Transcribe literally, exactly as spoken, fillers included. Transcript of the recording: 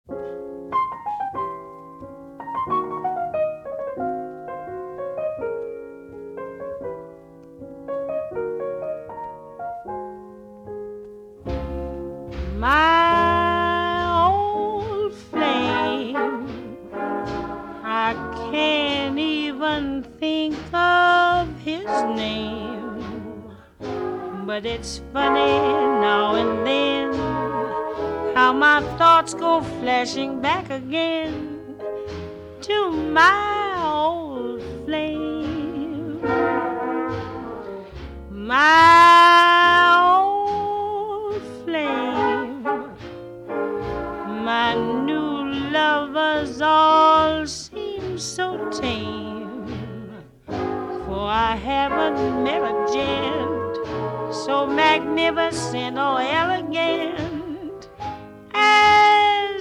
My old flame, I can't even think of his name. But it's funny now and then how my thoughts go flashing back again to my old flame. My old flame, my new lovers all seem so tame, for I haven't met a gent so magnificent or elegant